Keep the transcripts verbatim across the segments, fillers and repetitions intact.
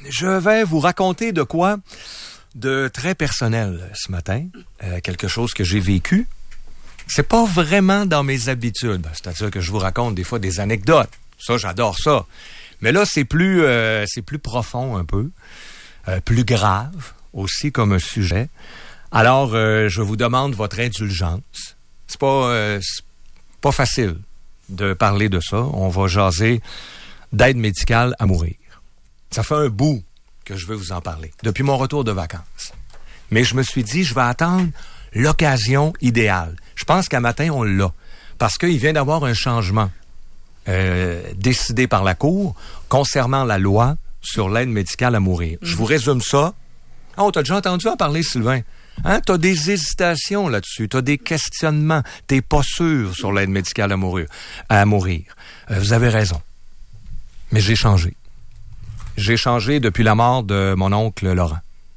je vais vous raconter de quoi de très personnel ce matin. Euh, quelque chose que j'ai vécu. C'est pas vraiment dans mes habitudes. C'est-à-dire que je vous raconte des fois des anecdotes. Ça, j'adore ça. Mais là, c'est plus, euh, c'est plus profond un peu. Euh, plus grave aussi comme un sujet. Alors, euh, je vous demande votre indulgence. C'est pas, euh, c'est pas facile de parler de ça. On va jaser d'aide médicale à mourir. Ça fait un bout que je veux vous en parler, depuis mon retour de vacances. Mais je me suis dit, je vais attendre l'occasion idéale. Je pense qu'à matin, on l'a. Parce qu'il vient d'avoir un changement euh, décidé par la Cour concernant la loi sur l'aide médicale à mourir. Mmh. Je vous résume ça. Oh, t'as déjà entendu en parler, Sylvain? Hein? T'as des hésitations là-dessus, t'as des questionnements, t'es pas sûr sur l'aide médicale à mourir. À mourir. Euh, vous avez raison. Mais j'ai changé. J'ai changé depuis la mort de mon oncle Laurent.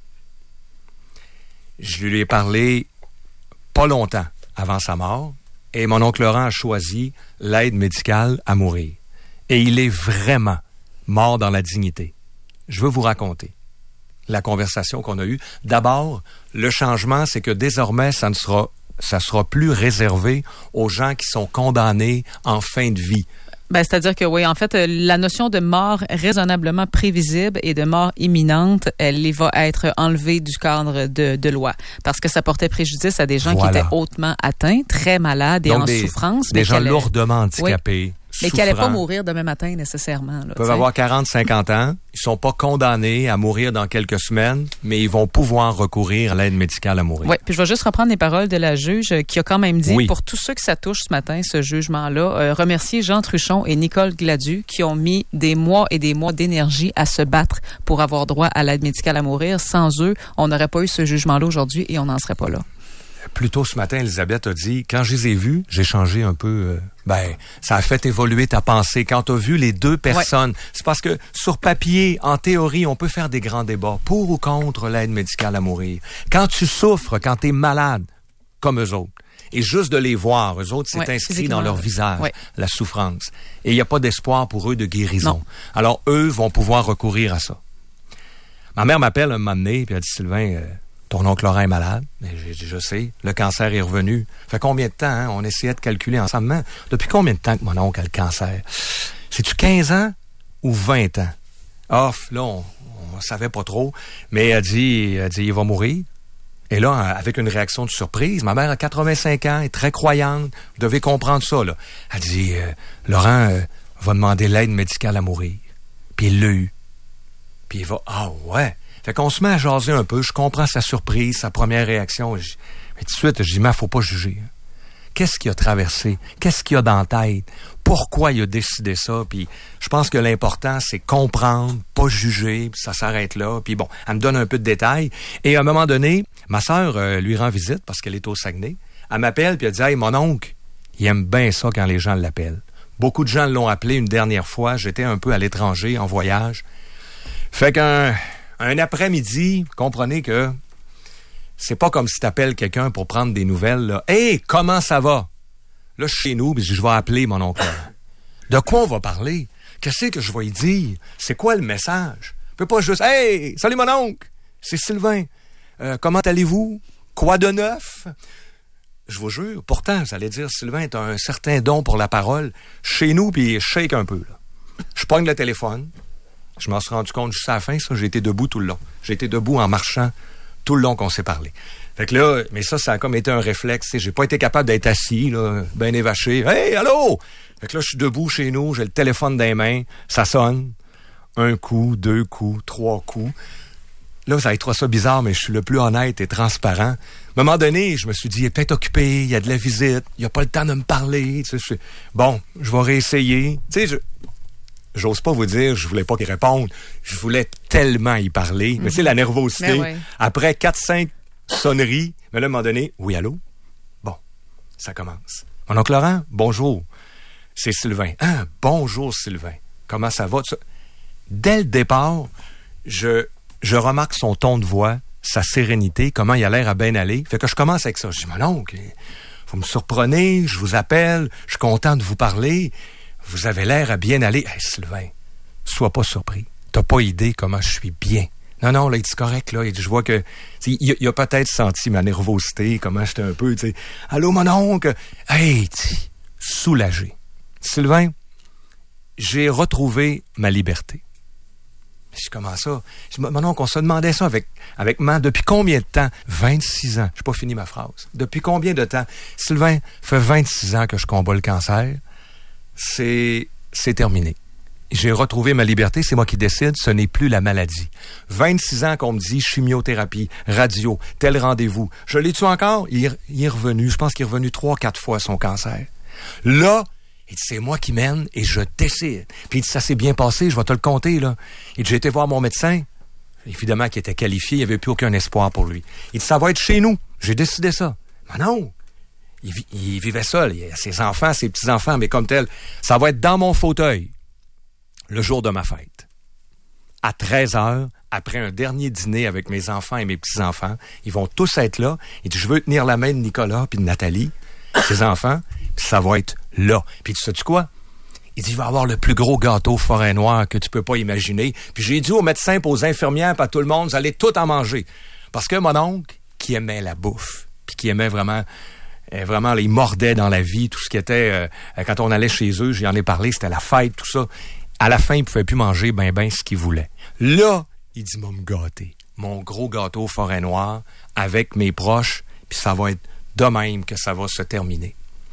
Je lui ai parlé pas longtemps avant sa mort, et mon oncle Laurent a choisi l'aide médicale à mourir. Et il est vraiment mort dans la dignité. Je veux vous raconter la conversation qu'on a eue. D'abord, le changement, c'est que désormais, ça ne sera, ça sera plus réservé aux gens qui sont condamnés en fin de vie. Ben, c'est-à-dire que oui, en fait, la notion de mort raisonnablement prévisible et de mort imminente, elle va être enlevée du cadre de, de loi parce que ça portait préjudice à des gens voilà. qui étaient hautement atteints, très malades et Donc en des, souffrance. Des mais gens lourdement handicapés. Oui. Mais qui n'allaient pas mourir demain matin nécessairement. Là, ils peuvent t'sais. avoir quarante, cinquante ans. Ils sont pas condamnés à mourir dans quelques semaines, mais ils vont pouvoir recourir à l'aide médicale à mourir. Oui, puis je vais juste reprendre les paroles de la juge qui a quand même dit, oui. pour tous ceux que ça touche ce matin, ce jugement-là, euh, remercier Jean Truchon et Nicole Gladu qui ont mis des mois et des mois d'énergie à se battre pour avoir droit à l'aide médicale à mourir. Sans eux, on n'aurait pas eu ce jugement-là aujourd'hui et on n'en serait pas là. Plus tôt ce matin, Elisabeth a dit, quand je les ai vus, j'ai changé un peu, euh, ben, ça a fait évoluer ta pensée. Quand tu as vu les deux personnes, ouais. c'est parce que sur papier, en théorie, on peut faire des grands débats pour ou contre l'aide médicale à mourir. Quand tu souffres, quand tu es malade, comme eux autres, et juste de les voir, eux autres, c'est ouais, inscrit dans leur visage, ouais. la souffrance. Et il n'y a pas d'espoir pour eux de guérison. Non. Alors, eux vont pouvoir recourir à ça. Ma mère m'appelle un moment donné, puis elle dit, Sylvain, euh, ton oncle Laurent est malade. J'ai dit, je sais, le cancer est revenu. Ça fait combien de temps, hein? On essayait de calculer ensemble. Hein? Depuis combien de temps que mon oncle a le cancer? C'est-tu quinze ans ou vingt ans? Off, là, on, on savait pas trop. Mais elle dit, elle dit, il va mourir. Et là, avec une réaction de surprise, ma mère a quatre-vingt-cinq ans, est très croyante. Vous devez comprendre ça, là. Elle dit, euh, Laurent euh, va demander l'aide médicale à mourir. Puis il l'a eu. Puis il va, ah ouais. Fait qu'on se met à jaser un peu. Je comprends sa surprise, sa première réaction. Je, mais tout de suite, je dis, mais faut pas juger. Qu'est-ce qu'il a traversé? Qu'est-ce qu'il a dans la tête? Pourquoi il a décidé ça? Puis je pense que l'important, c'est comprendre, pas juger, puis ça s'arrête là. Puis bon, elle me donne un peu de détails. Et à un moment donné, ma sœur euh, lui rend visite parce qu'elle est au Saguenay. Elle m'appelle, puis elle dit, hey, mon oncle, il aime bien ça quand les gens l'appellent. Beaucoup de gens l'ont appelé une dernière fois. J'étais un peu à l'étranger, en voyage. Fait qu'un... Un après-midi, comprenez que c'est pas comme si t'appelles quelqu'un pour prendre des nouvelles. Là. Hey, comment ça va? Là, je suis chez nous, puis je vais appeler mon oncle. De quoi on va parler? Qu'est-ce que je vais lui dire? C'est quoi le message? Je peux pas juste, hey, salut mon oncle, c'est Sylvain. Euh, comment allez-vous? Quoi de neuf? Je vous jure, pourtant, vous allez dire, Sylvain, t'as un certain don pour la parole. Chez nous, puis je shake un peu. Là. Je pogne le téléphone. Je m'en suis rendu compte juste à la fin, ça, j'ai été debout tout le long. J'ai été debout en marchant tout le long qu'on s'est parlé. Fait que là, mais ça, ça a comme été un réflexe. J'ai pas été capable d'être assis, là, ben évaché. Hey, allô? Fait que là, je suis debout chez nous, j'ai le téléphone dans les mains, ça sonne. Un coup, deux coups, trois coups. Là, vous allez trouver ça bizarre, mais je suis le plus honnête et transparent. À un moment donné, je me suis dit, il est peut-être occupé, il y a de la visite, il a pas le temps de me parler. Tu sais, je... Bon, je vais réessayer. Tu sais, je... J'ose pas vous dire, je voulais pas qu'il réponde. Je voulais tellement y parler. Mm-hmm. Mais c'est la nervosité. Ouais. Après quatre, cinq sonneries, mais là, à un moment donné, oui, allô? Bon, ça commence. Mon oncle Laurent, bonjour. C'est Sylvain. Ah, bonjour, Sylvain. Comment ça va? Dès le départ, je, je remarque son ton de voix, sa sérénité, comment il a l'air à bien aller. Fait que je commence avec ça. Je dis, mon oncle, vous me surprenez, je vous appelle, je suis content de vous parler. Vous avez l'air à bien aller. Hey, Sylvain, sois pas surpris. t'as pas idée comment je suis bien. Non, non, là, il dit correct, là. Il dit, je vois que, il, il a peut-être senti ma nervosité, comment j'étais un peu, tu sais. Allô, mon oncle? Hey, t'sais, soulagé. Sylvain, j'ai retrouvé ma liberté. Je dis, comment ça? Je dis, mon oncle, on se demandait ça avec, avec maman depuis combien de temps? vingt-six ans. J'ai pas fini ma phrase. Depuis combien de temps? Sylvain, fait vingt-six ans que je combats le cancer. C'est, c'est terminé. J'ai retrouvé ma liberté, c'est moi qui décide, ce n'est plus la maladie. vingt-six ans qu'on me dit chimiothérapie, radio, tel rendez-vous. Je l'ai-tu encore? Il, il est revenu, je pense qu'il est revenu trois, quatre fois son cancer. Là, il dit, c'est moi qui mène et je décide. Puis il dit, ça s'est bien passé, je vais te le compter, là. Il dit, j'ai été voir mon médecin, évidemment qui était qualifié, il n'y avait plus aucun espoir pour lui. Il dit, ça va être chez nous. J'ai décidé ça. Mais non! Il, il vivait seul, il a ses enfants, ses petits-enfants, mais comme tel, ça va être dans mon fauteuil. Le jour de ma fête. À treize heures, après un dernier dîner avec mes enfants et mes petits-enfants, ils vont tous être là. Il dit, je veux tenir la main de Nicolas puis de Nathalie, ses enfants, puis ça va être là. Puis tu sais-tu quoi? Il dit, il va y avoir le plus gros gâteau forêt noire que tu peux pas imaginer. Puis j'ai dit aux médecins, aux infirmières, puis à tout le monde, vous allez tout en manger. Parce que mon oncle, qui aimait la bouffe, puis qui aimait vraiment... Vraiment, là, il mordait dans la vie, tout ce qui était... Euh, quand on allait chez eux, j'en ai parlé, c'était la fête, tout ça. À la fin, il ne pouvait plus manger ben ben ce qu'il voulait. Là, il dit, moi me gâter. Mon gros gâteau forêt noire avec mes proches, puis ça va être de même que ça va se terminer.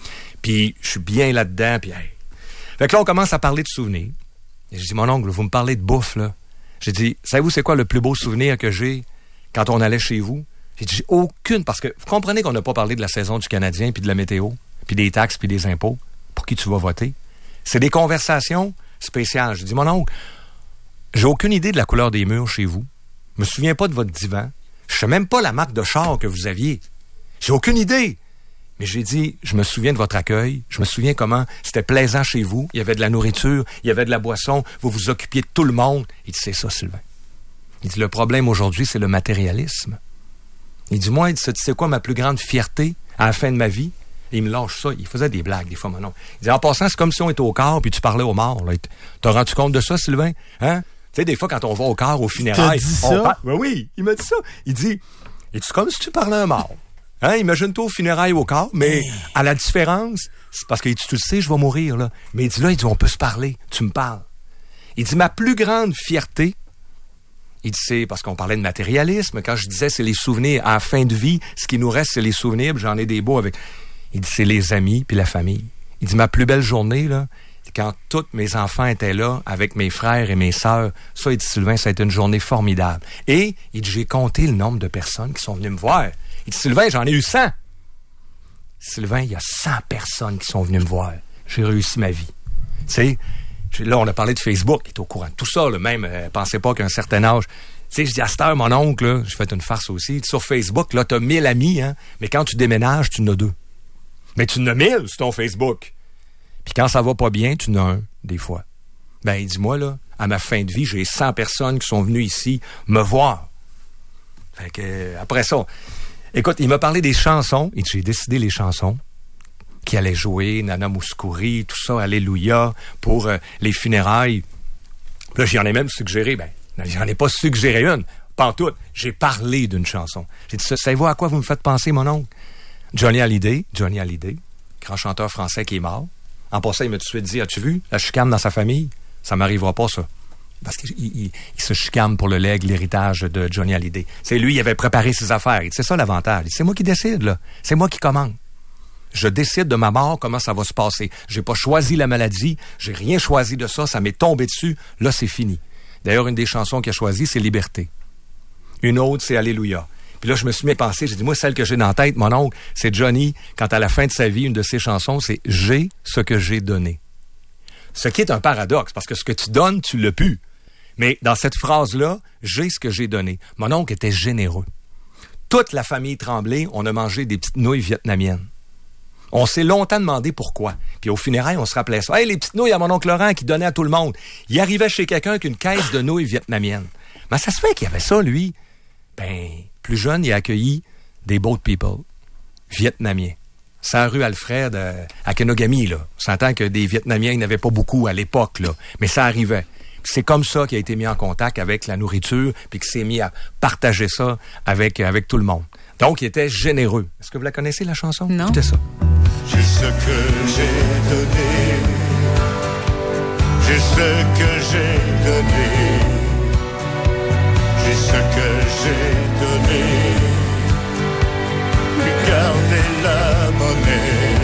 Puis je suis bien là-dedans, puis hey. Fait que là, on commence à parler de souvenirs. Et je dis, mon oncle, vous me parlez de bouffe, là. J'ai dit, savez-vous c'est quoi le plus beau souvenir que j'ai quand on allait chez vous? J'ai dit, j'ai aucune, parce que vous comprenez qu'on n'a pas parlé de la saison du Canadien, puis de la météo, puis des taxes, puis des impôts, pour qui tu vas voter. C'est des conversations spéciales. Je dis, mon oncle, j'ai aucune idée de la couleur des murs chez vous. Je me souviens pas de votre divan. Je sais même pas la marque de char que vous aviez. J'ai aucune idée. Mais j'ai dit, je me souviens de votre accueil. Je me souviens comment c'était plaisant chez vous. Il y avait de la nourriture, il y avait de la boisson. Vous vous occupiez de tout le monde. Il dit, c'est ça, Sylvain. Il dit, le problème aujourd'hui, c'est le matérialisme. Il dit, moi, il dit, tu sais quoi ma plus grande fierté à la fin de ma vie? Et il me lâche ça. Il faisait des blagues, des fois, mon oncle. Il dit, en passant, c'est comme si on était au corps puis tu parlais aux morts. Là. T'as rendu compte de ça, Sylvain? Hein? Tu sais, des fois, quand on va au corps, aux funérailles... Tu dit on ça? parle... ben oui, il m'a dit ça. Il dit, es-tu comme si tu parlais à un mort? Hein? Imagine-toi aux funérailles au corps, mais hey. À la différence, c'est parce que tu le sais, je vais mourir, là. Mais il dit, là, il dit, on peut se parler. Tu me parles. Il dit, ma plus grande fierté, il dit, c'est parce qu'on parlait de matérialisme. Quand je disais, c'est les souvenirs à la fin de vie, ce qui nous reste, c'est les souvenirs, j'en ai des beaux avec... Il dit, c'est les amis puis la famille. Il dit, ma plus belle journée, là, c'est quand tous mes enfants étaient là, avec mes frères et mes sœurs. Ça, il dit, Sylvain, ça a été une journée formidable. Et, il dit, j'ai compté le nombre de personnes qui sont venues me voir. Il dit, Sylvain, j'en ai eu cent. Sylvain, il y a cent personnes qui sont venues me voir. J'ai réussi ma vie. Tu sais, là, on a parlé de Facebook, il est au courant de tout ça, là, même, euh, pensez pas qu'à un certain âge... Tu sais, je dis, à cette heure, mon oncle, là, j'ai fait une farce aussi. Sur Facebook, là, t'as mille amis, hein, mais quand tu déménages, tu en as deux. Mais tu en as mille sur ton Facebook. Puis quand ça va pas bien, tu en as un, des fois. Ben, dis-moi, là, à ma fin de vie, j'ai cent personnes qui sont venues ici me voir. Fait que, euh, après ça, écoute, il m'a parlé des chansons, et j'ai décidé les chansons qui allaient jouer, Nana Mouskouri, tout ça, Alléluia, pour euh, les funérailles. Puis là, j'en ai même suggéré, ben, j'en ai pas suggéré une, pas en tout. J'ai parlé d'une chanson. J'ai dit, savez-vous à quoi vous me faites penser, mon oncle? Johnny Hallyday, Johnny Hallyday, grand chanteur français qui est mort. En passant, il m'a tout de suite dit, as-tu vu la chicane dans sa famille? Ça m'arrivera pas, ça. Parce qu'il il, il se chicane pour le legs, l'héritage de Johnny Hallyday. C'est lui, il avait préparé ses affaires. C'est ça l'avantage. C'est moi qui décide, là. C'est moi qui commande. Je décide de ma mort, comment ça va se passer. J'ai pas choisi la maladie, j'ai rien choisi de ça, ça m'est tombé dessus. Là, c'est fini. D'ailleurs, une des chansons qu'il a choisies, c'est Liberté. Une autre, c'est Alléluia. Puis là, je me suis mis à penser, j'ai dit, moi, celle que j'ai dans la tête, mon oncle, c'est Johnny, quand à la fin de sa vie, une de ses chansons, c'est « J'ai ce que j'ai donné ». Ce qui est un paradoxe, parce que ce que tu donnes, tu l'as pu. Mais dans cette phrase-là, « J'ai ce que j'ai donné », mon oncle était généreux. Toute la famille Tremblay, on a mangé des petites nouilles vietnamiennes. On s'est longtemps demandé pourquoi. Puis au funérailles, on se rappelait ça. « Hey, les petites nouilles à mon oncle Laurent qui donnait à tout le monde. » Il arrivait chez quelqu'un avec une caisse de nouilles vietnamiennes. Mais ça se fait qu'il y avait ça, lui. Ben... Plus jeune, il a accueilli des boat people vietnamiens. C'est la rue Alfred euh, à Kenogami, là. On s'entend que des Vietnamiens, il n'y en avait pas beaucoup à l'époque, là. Mais ça arrivait. C'est comme ça qu'il a été mis en contact avec la nourriture, puis qu'il s'est mis à partager ça avec, avec tout le monde. Donc, il était généreux. Est-ce que vous la connaissez, la chanson? Non. Écoutez ça. J'ai ce que j'ai donné, j'ai ce que j'ai donné, j'ai ce que j'ai donné, regardez la monnaie.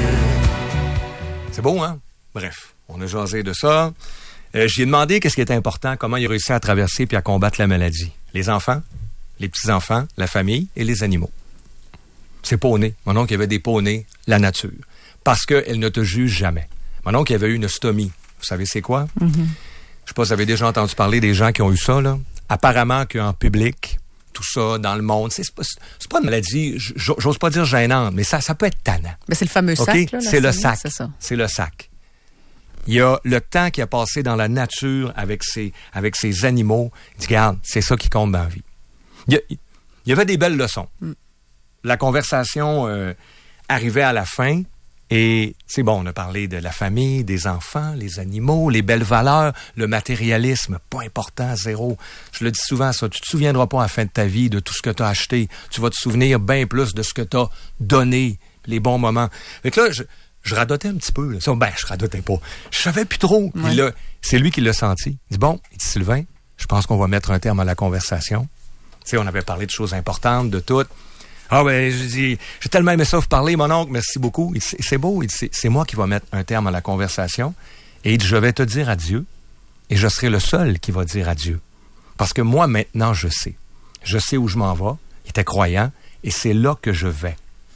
C'est beau, hein? Bref, on a jasé de ça. Euh, j'ai demandé qu'est-ce qui était important, comment il a réussi à traverser puis à combattre la maladie. Les enfants, les petits-enfants, la famille et les animaux. C'est poneys. Mon oncle, il avait des poneys, la nature. Parce qu'elle ne te juge jamais. Mon oncle, il avait eu une stomie. Vous savez c'est quoi? Mm-hmm. Je sais pas si vous avez déjà entendu parler des gens qui ont eu ça, là. Apparemment qu'en public, tout ça, dans le monde, c'est, c'est, pas, c'est pas une maladie, j'ose pas dire gênante, mais ça, ça peut être tannant. Mais c'est le fameux sac, okay? là. C'est le sac. C'est ça. C'est le sac. Il y a le temps qu'il a passé dans la nature avec ses, avec ses animaux. Il dit, regarde, c'est ça qui compte dans la vie. Il y, a, il y avait des belles leçons. Mm. La conversation euh, arrivait à la fin et c'est bon, on a parlé de la famille, des enfants, les animaux, les belles valeurs, le matérialisme, pas important, zéro. Je le dis souvent, ça, tu te souviendras pas à la fin de ta vie de tout ce que tu as acheté. Tu vas te souvenir bien plus de ce que tu as donné, les bons moments. Fait que là, je, je radotais un petit peu. Là. Ça, ben, je radotais pas. Je savais plus trop. Ouais. Il c'est lui qui l'a senti. Il dit, bon, il dit, Sylvain, je pense qu'on va mettre un terme à la conversation. Tu sais, on avait parlé de choses importantes, de tout. Ah ben, je dis, j'ai tellement aimé ça vous parler, mon oncle, merci beaucoup. Il dit, c'est beau, il dit, c'est, c'est moi qui va mettre un terme à la conversation. Et il dit, je vais te dire adieu, et je serai le seul qui va dire adieu. Parce que moi, maintenant, je sais. Je sais où je m'en vais. Il était croyant, et c'est là que je vais.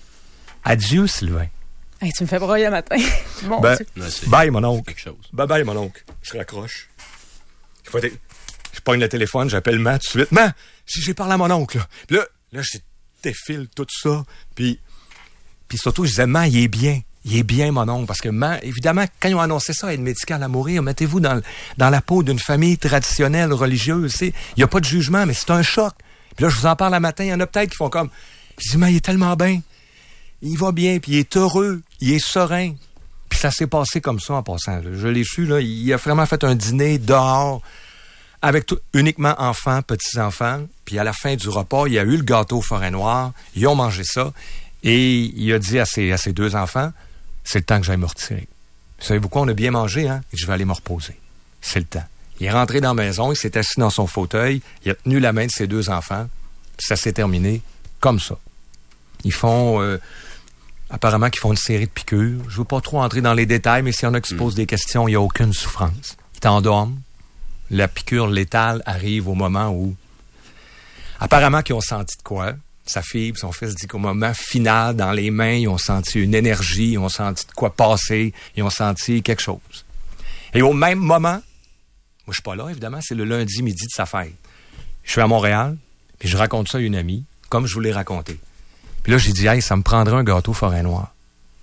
Adieu, Sylvain. Hey, tu me fais broyer un matin. Bon, ben, non, bye, mon oncle. Bye bye, mon oncle. Je raccroche. Je, faut être... je pogne le téléphone, j'appelle Matt tout de suite. Matt, si j'ai parlé à mon oncle, là, puis là, là je défile tout ça. Puis, puis surtout, je disais, man, il est bien. Il est bien, mon oncle. Parce que, man, évidemment, quand ils ont annoncé ça, aide médicale à mourir, mettez-vous dans, dans la peau d'une famille traditionnelle, religieuse. Il n'y a pas de jugement, mais c'est un choc. Puis là, je vous en parle le matin. Il y en a peut-être qui font comme, je dis, man, il est tellement bien. Il va bien, puis il est heureux. Il est serein. Puis ça s'est passé comme ça en passant. Là. Je l'ai su, là. Il a vraiment fait un dîner dehors avec tout, uniquement enfants, petits-enfants. Puis à la fin du repas, il y a eu le gâteau forêt noire. Ils ont mangé ça. Et il a dit à ses, à ses deux enfants, c'est le temps que j'aille me retirer. Savez-vous quoi? On a bien mangé, hein? Et je vais aller me reposer. C'est le temps. Il est rentré dans la maison, il s'est assis dans son fauteuil, il a tenu la main de ses deux enfants. Puis ça s'est terminé comme ça. Ils font... Euh, apparemment qu'ils font une série de piqûres. Je ne veux pas trop entrer dans les détails, mais s'il y en a qui se posent des questions, il n'y a aucune souffrance. Ils t'endorment. La piqûre létale arrive au moment où... Apparemment qu'ils ont senti de quoi. Sa fille et son fils dit qu'au moment final, dans les mains, ils ont senti une énergie, ils ont senti de quoi passer, ils ont senti quelque chose. Et au même moment, moi je suis pas là, évidemment, c'est le lundi midi de sa fête. Je suis à Montréal, puis je raconte ça à une amie, comme je vous l'ai raconté. Puis là, j'ai dit, hey, ça me prendrait un gâteau forêt noire.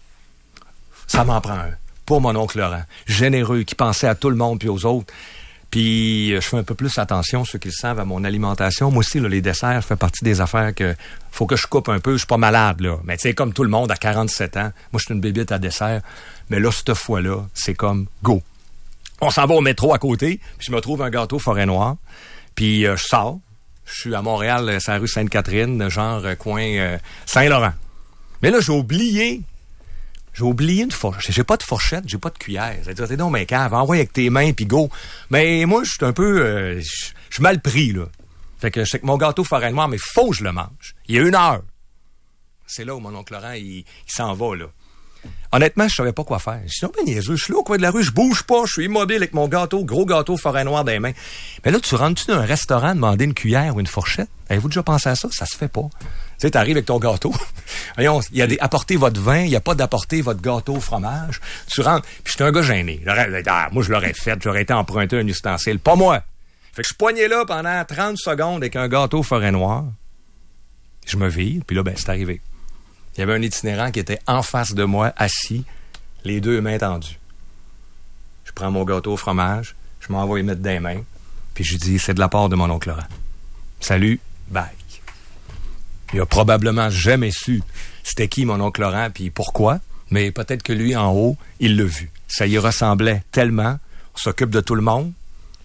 Ça m'en prend un. Pour mon oncle Laurent. Généreux, qui pensait à tout le monde puis aux autres. Puis, je fais un peu plus attention, ceux qui le savent, à mon alimentation. Moi aussi, là, les desserts, fait partie des affaires que faut que je coupe un peu. Je suis pas malade, là. Mais tu sais, comme tout le monde, à quarante-sept ans, moi, je suis une bébite à dessert. Mais là, cette fois-là, c'est comme go. On s'en va au métro à côté, puis je me trouve un gâteau forêt noire. Puis, euh, je sors. Je suis à Montréal, c'est la rue Sainte-Catherine, genre euh, coin euh, Saint-Laurent. Mais là, j'ai oublié. J'ai oublié une fourchette. J'ai pas de fourchette, j'ai pas de cuillère. C'est-à-dire, t'es donc, mais cave, envoie avec tes mains, puis go. Mais moi, je suis un peu... Euh, je suis mal pris, là. Fait que je sais que mon gâteau forêt noire, mais faut que je le mange. Il y a une heure. C'est là où mon oncle Laurent, il, il s'en va, là. Honnêtement, je savais pas quoi faire. Je suis non, ben niaiseux, je suis là au coin de la rue, je bouge pas, je suis immobile avec mon gâteau, gros gâteau forêt noire dans les mains. Mais là, tu rentres-tu dans un restaurant demander une cuillère ou une fourchette? Avez-vous déjà pensé à ça? Ça se fait pas. Tu sais, t'arrives avec ton gâteau. Voyons, il y a des, apportez votre vin, il y a pas d'apporter votre gâteau au fromage. Tu rentres, puis j'étais un gars gêné. Ah, moi, je l'aurais fait, j'aurais été emprunté un ustensile. Pas moi. Fait que je poignais là pendant trente secondes avec un gâteau forêt noire. Je me vire, puis là, ben, c'est arrivé. Il y avait un itinérant qui était en face de moi, assis, les deux mains tendues. Je prends mon gâteau au fromage, je m'en vais y mettre dans les mains, puis je lui dis, c'est de la part de mon oncle Laurent. Salut, bye. Il a probablement jamais su c'était qui mon oncle Laurent, puis pourquoi, mais peut-être que lui, en haut, il l'a vu. Ça y ressemblait tellement, on s'occupe de tout le monde,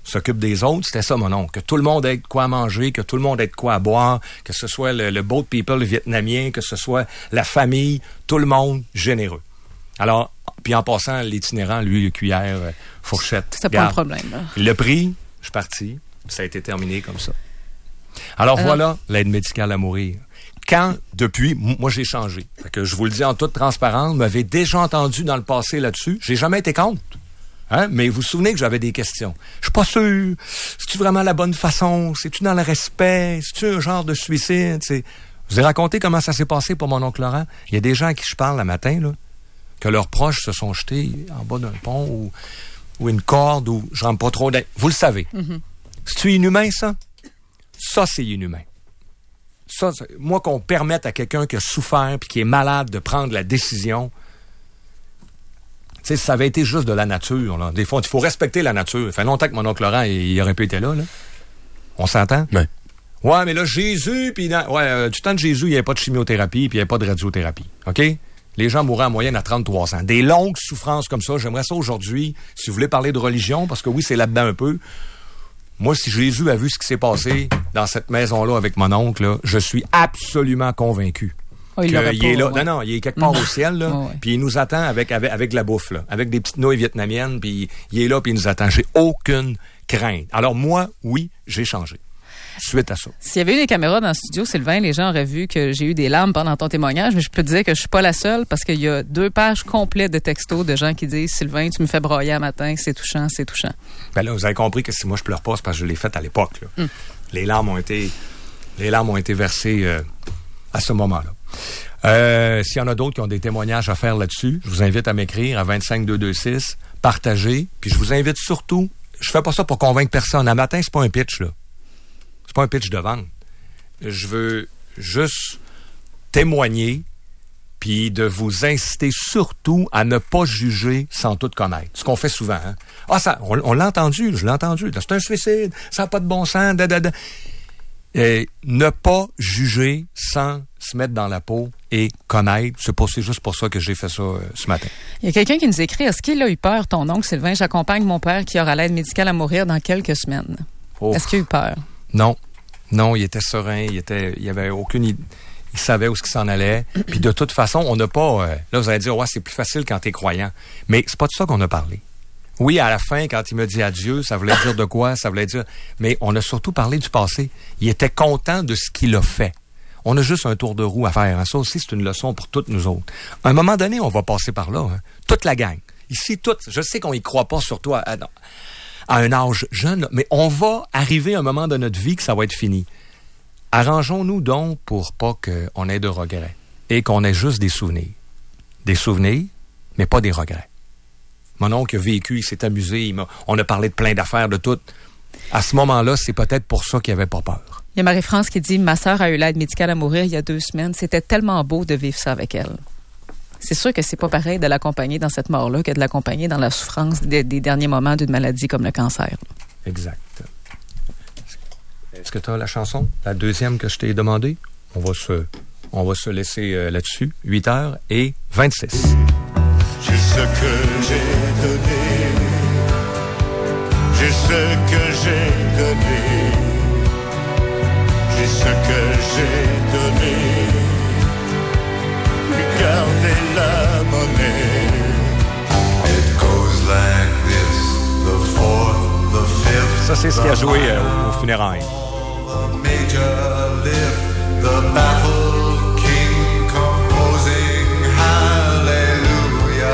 s'occupe des autres, c'était ça mon oncle. Que tout le monde ait de quoi manger, que tout le monde ait de quoi boire, que ce soit le, le boat people le vietnamien, que ce soit la famille, tout le monde généreux. Alors, puis en passant, l'itinérant, lui, cuillère, fourchette. C'était pas un problème. Là. Il l'a pris, je suis parti, ça a été terminé comme ça. Alors, Alors voilà l'aide médicale à mourir. Quand, depuis, moi j'ai changé. Fait que je vous le dis en toute transparence, vous m'avez déjà entendu dans le passé là-dessus, j'ai jamais été contre. Hein? Mais vous vous souvenez que j'avais des questions. Je suis pas sûr. C'est-tu vraiment la bonne façon? C'est-tu dans le respect? C'est-tu un genre de suicide? C'est... Je vous ai raconté comment ça s'est passé pour mon oncle Laurent. Il y a des gens à qui je parle le matin, là, que leurs proches se sont jetés en bas d'un pont ou, ou une corde ou je rentre pas trop d'aide. Vous le savez. Mm-hmm. C'est-tu inhumain, ça? Ça, c'est inhumain. Ça, c'est... Moi, qu'on permette à quelqu'un qui a souffert puis qui est malade de prendre la décision... Tu sais, ça avait été juste de la nature, là. Des fois, il faut respecter la nature. Ça fait longtemps que mon oncle Laurent, il, il aurait pu être là, là. On s'entend? Oui. Ouais, mais là, Jésus, puis dans... ouais, euh, du temps de Jésus, il n'y avait pas de chimiothérapie, puis il n'y avait pas de radiothérapie. OK? Les gens mouraient en moyenne à trente-trois ans. Des longues souffrances comme ça, j'aimerais ça aujourd'hui, si vous voulez parler de religion, parce que oui, c'est là-dedans un peu. Moi, si Jésus a vu ce qui s'est passé dans cette maison-là avec mon oncle, là, je suis absolument convaincu. Oh, il, il pas, est là. ouais. Non, non, il est quelque part mmh. au ciel, là. Oh, ouais. Puis il nous attend avec, avec, avec de la bouffe, là. Avec des petites nouilles vietnamiennes, puis il est là, puis il nous attend. J'ai aucune crainte. Alors moi, oui, j'ai changé. Suite à ça. S'il y avait eu des caméras dans le studio, Sylvain, les gens auraient vu que j'ai eu des larmes pendant ton témoignage, mais je peux te dire que je suis pas la seule parce qu'il y a deux pages complètes de textos de gens qui disent « Sylvain, tu me fais broyer un matin, c'est touchant, c'est touchant. » Ben là, vous avez compris que si moi je pleure pas, c'est parce que je l'ai fait à l'époque, là. Mm. Les larmes ont été, les larmes ont été versées euh, à ce moment-là. Euh, s'il y en a d'autres qui ont des témoignages à faire là-dessus, je vous invite à m'écrire à vingt-cinq deux cent vingt-six, partager, puis je vous invite surtout, je fais pas ça pour convaincre personne. Un matin, c'est pas un pitch, là. C'est pas un pitch de vente. Je veux juste témoigner, puis de vous inciter surtout à ne pas juger sans tout connaître. Ce qu'on fait souvent, hein. Ah, ça, on, on l'a entendu, je l'ai entendu. C'est un suicide, ça n'a pas de bon sens, da, da, da. Et ne pas juger sans se mettre dans la peau et connaître. C'est, pas, c'est juste pour ça que j'ai fait ça euh, ce matin. Il y a quelqu'un qui nous écrit, est-ce qu'il a eu peur, ton oncle Sylvain? J'accompagne mon père qui aura l'aide médicale à mourir dans quelques semaines. Oh. Est-ce qu'il a eu peur? Non. Non, il était serein, il était, il avait aucune idée. Il savait où ce qu'il s'en allait. Puis de toute façon, on n'a pas... Euh, là, vous allez dire, ouais, c'est plus facile quand t'es croyant. Mais c'est pas de ça qu'on a parlé. Oui, à la fin, quand il me dit adieu, ça voulait dire de quoi? Ça voulait dire... Mais on a surtout parlé du passé. Il était content de ce qu'il a fait. On a juste un tour de roue à faire. Hein. Ça aussi, c'est une leçon pour toutes nous autres. À un moment donné, on va passer par là. Hein. Toute la gang. Ici, toutes. Je sais qu'on y croit pas, surtout à, à, à un âge jeune, mais on va arriver à un moment de notre vie que ça va être fini. Arrangeons-nous donc pour pas qu'on ait de regrets et qu'on ait juste des souvenirs. Des souvenirs, mais pas des regrets. Mon oncle a vécu, il s'est amusé, il m'a, on a parlé de plein d'affaires, de tout. À ce moment-là, c'est peut-être pour ça qu'il n'avait pas peur. Il y a Marie-France qui dit « Ma sœur a eu l'aide médicale à mourir il y a deux semaines. C'était tellement beau de vivre ça avec elle. » C'est sûr que c'est pas pareil de l'accompagner dans cette mort-là que de l'accompagner dans la souffrance des, des derniers moments d'une maladie comme le cancer. Exact. Est-ce que tu as la chanson? La deuxième que je t'ai demandée? On va se, on va se laisser euh, là-dessus. huit heures et vingt-six. J'ai ce que j'ai donné. J'ai ce que j'ai donné. J'ai ce que j'ai donné. Regardez la monnaie. It goes like this, the fourth, the fifth. Ça, c'est ce qu'il a joué euh, au funérailles. The major lift, the baffled king composing hallelujah.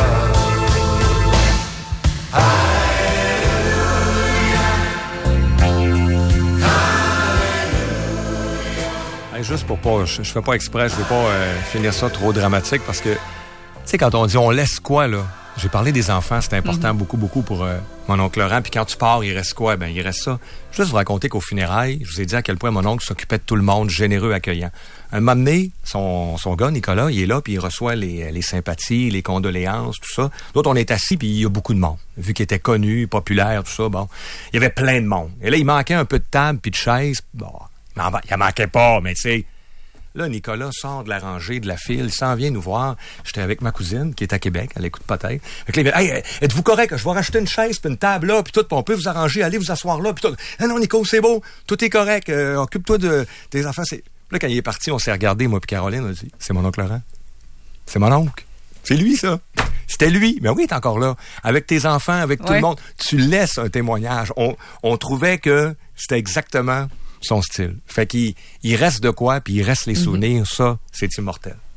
Hey, juste pour pas, je, je fais pas exprès, je veux pas euh, finir ça trop dramatique parce que, tu sais, quand on dit on laisse quoi, là? J'ai parlé des enfants, c'est important mm-hmm. beaucoup, beaucoup pour euh, mon oncle Laurent. Puis quand tu pars, il reste quoi? Ben, il reste ça. Juste vous raconter qu'au funérailles, je vous ai dit à quel point mon oncle s'occupait de tout le monde, généreux, accueillant. Un moment donné, son, son gars, Nicolas, il est là, puis il reçoit les, les sympathies, les condoléances, tout ça. D'autres, on est assis, puis il y a beaucoup de monde. Vu qu'il était connu, populaire, tout ça, bon. Il y avait plein de monde. Et là, il manquait un peu de table, puis de chaises. Bon, il en manquait pas, mais tu sais, Là, Nicolas sort de la rangée, de la file, il s'en vient nous voir. J'étais avec ma cousine, qui est à Québec, elle écoute peut-être. Fait que là, il dit, hey, êtes-vous correct? Je vais racheter une chaise, puis une table là, puis tout, puis on peut vous arranger, allez vous asseoir là, puis tout. Ah non, Nico, c'est beau, tout est correct, euh, occupe-toi de tes enfants. C'est... Là, quand il est parti, on s'est regardé, moi puis Caroline, on a dit, c'est mon oncle Laurent. C'est mon oncle. C'est lui, ça. C'était lui. Mais oui, il est encore là. Avec tes enfants, avec tout ouais. le monde. Tu laisses un témoignage. On, on trouvait que c'était exactement son style. Fait qu'il il reste de quoi, puis il reste les souvenirs. Mm-hmm. Ça, c'est immortel.